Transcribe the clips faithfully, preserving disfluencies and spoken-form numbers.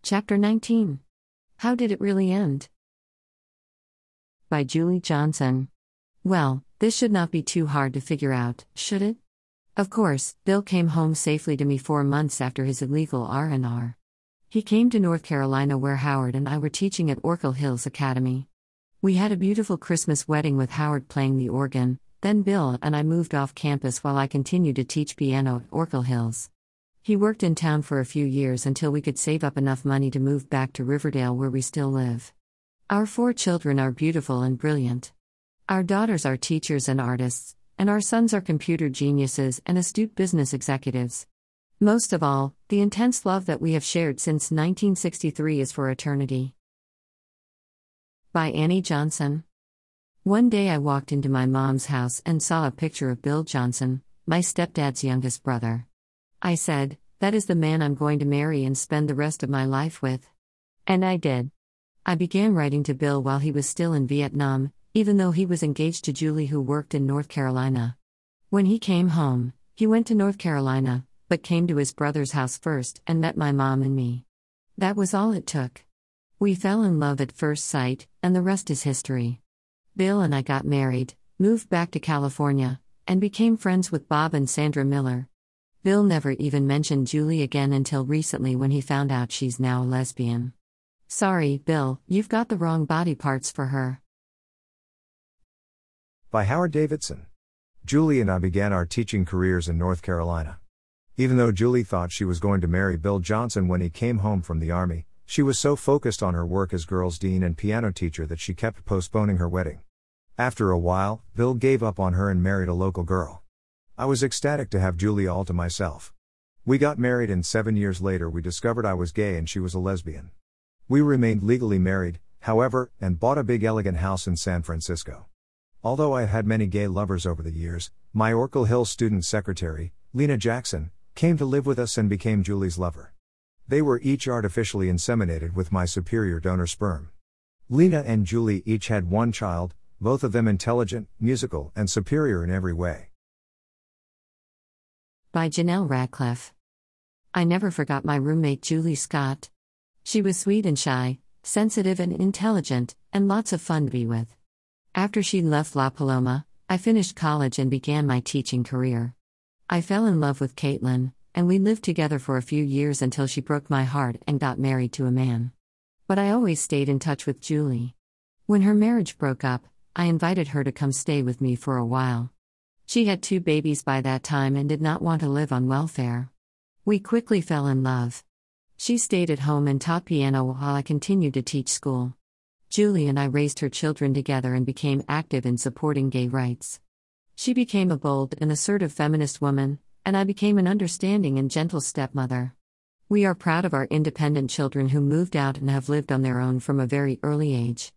Chapter nineteen. How Did It Really End? By Julie Johnson. Well, this should not be too hard to figure out, should it? Of course, Bill came home safely to me four months after his illegal R and R. He came to North Carolina where Howard and I were teaching at Oracle Hills Academy. We had a beautiful Christmas wedding with Howard playing the organ, then Bill and I moved off campus while I continued to teach piano at Oracle Hills. He worked in town for a few years until we could save up enough money to move back to Riverdale where we still live. Our four children are beautiful and brilliant. Our daughters are teachers and artists, and our sons are computer geniuses and astute business executives. Most of all, the intense love that we have shared since nineteen sixty-three is for eternity. By Annie Johnson. One day I walked into my mom's house and saw a picture of Bill Johnson, my stepdad's youngest brother. I said, "That is the man I'm going to marry and spend the rest of my life with." And I did. I began writing to Bill while he was still in Vietnam, even though he was engaged to Julie who worked in North Carolina. When he came home, he went to North Carolina, but came to his brother's house first and met my mom and me. That was all it took. We fell in love at first sight, and the rest is history. Bill and I got married, moved back to California, and became friends with Bob and Sandra Miller. Bill never even mentioned Julie again until recently when he found out she's now a lesbian. Sorry, Bill, you've got the wrong body parts for her. By Howard Davidson. Julie and I began our teaching careers in North Carolina. Even though Julie thought she was going to marry Bill Johnson when he came home from the Army, she was so focused on her work as girls' dean and piano teacher that she kept postponing her wedding. After a while, Bill gave up on her and married a local girl. I was ecstatic to have Julie all to myself. We got married and seven years later we discovered I was gay and she was a lesbian. We remained legally married, however, and bought a big elegant house in San Francisco. Although I had many gay lovers over the years, my Oracle Hills student secretary, Lena Jackson, came to live with us and became Julie's lover. They were each artificially inseminated with my superior donor sperm. Lena and Julie each had one child, both of them intelligent, musical, and superior in every way. By Janelle Radcliffe. I never forgot my roommate Julie Scott. She was sweet and shy, sensitive and intelligent, and lots of fun to be with. After she left La Paloma, I finished college and began my teaching career. I fell in love with Caitlin, and we lived together for a few years until she broke my heart and got married to a man. But I always stayed in touch with Julie. When her marriage broke up, I invited her to come stay with me for a while. She had two babies by that time and did not want to live on welfare. We quickly fell in love. She stayed at home and taught piano while I continued to teach school. Julie and I raised her children together and became active in supporting gay rights. She became a bold and assertive feminist woman, and I became an understanding and gentle stepmother. We are proud of our independent children who moved out and have lived on their own from a very early age.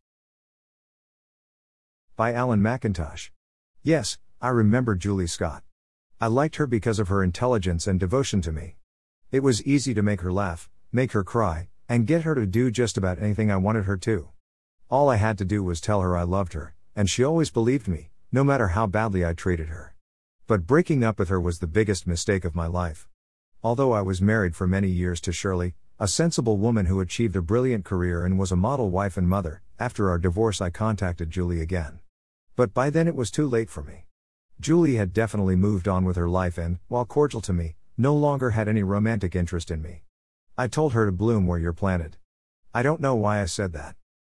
By Alan McIntosh. Yes, I remember Julie Scott. I liked her because of her intelligence and devotion to me. It was easy to make her laugh, make her cry, and get her to do just about anything I wanted her to. All I had to do was tell her I loved her, and she always believed me, no matter how badly I treated her. But breaking up with her was the biggest mistake of my life. Although I was married for many years to Shirley, a sensible woman who achieved a brilliant career and was a model wife and mother, after our divorce I contacted Julie again. But by then it was too late for me. Julie had definitely moved on with her life and, while cordial to me, no longer had any romantic interest in me. I told her to bloom where you're planted. I don't know why I said that.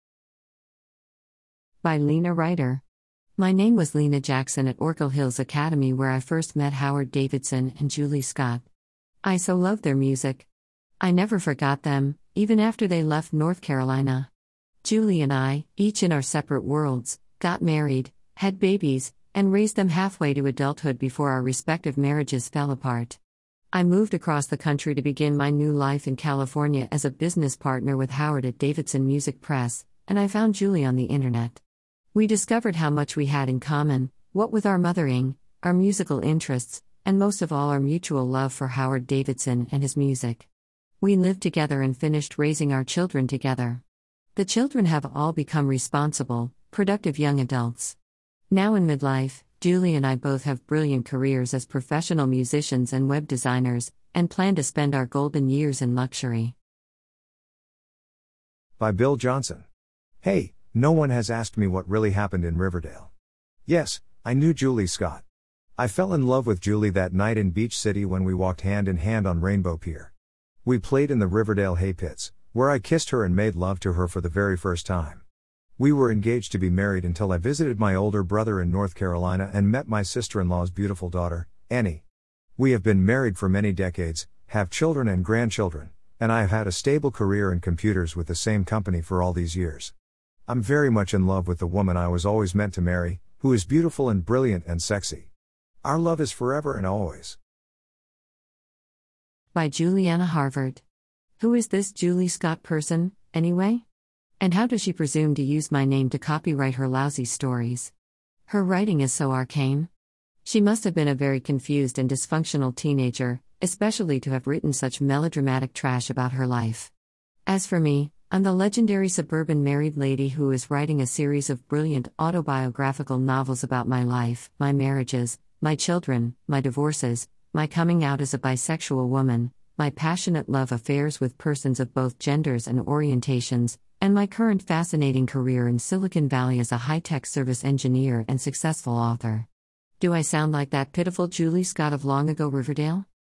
By Lena Ryder. My name was Lena Jackson at Oracle Hills Academy where I first met Howard Davidson and Julie Scott. I so loved their music. I never forgot them, even after they left North Carolina. Julie and I, each in our separate worlds, got married, had babies, and raised them halfway to adulthood before our respective marriages fell apart. I moved across the country to begin my new life in California as a business partner with Howard at Davidson Music Press, and I found Julie on the internet. We discovered how much we had in common, what with our mothering, our musical interests, and most of all our mutual love for Howard Davidson and his music. We lived together and finished raising our children together. The children have all become responsible, productive young adults. Now in midlife, Julie and I both have brilliant careers as professional musicians and web designers, and plan to spend our golden years in luxury. By Bill Johnson. Hey, no one has asked me what really happened in Riverdale. Yes, I knew Julie Scott. I fell in love with Julie that night in Beach City when we walked hand in hand on Rainbow Pier. We played in the Riverdale hay pits, where I kissed her and made love to her for the very first time. We were engaged to be married until I visited my older brother in North Carolina and met my sister-in-law's beautiful daughter, Annie. We have been married for many decades, have children and grandchildren, and I have had a stable career in computers with the same company for all these years. I'm very much in love with the woman I was always meant to marry, who is beautiful and brilliant and sexy. Our love is forever and always. By Juliana Harvard. Who is this Julie Scott person, anyway? And how does she presume to use my name to copyright her lousy stories? Her writing is so arcane. She must have been a very confused and dysfunctional teenager, especially to have written such melodramatic trash about her life. As for me, I'm the legendary suburban married lady who is writing a series of brilliant autobiographical novels about my life, my marriages, my children, my divorces, my coming out as a bisexual woman, my passionate love affairs with persons of both genders and orientations, and my current fascinating career in Silicon Valley as a high-tech service engineer and successful author. Do I sound like that pitiful Julie Scott of long ago Riverdale?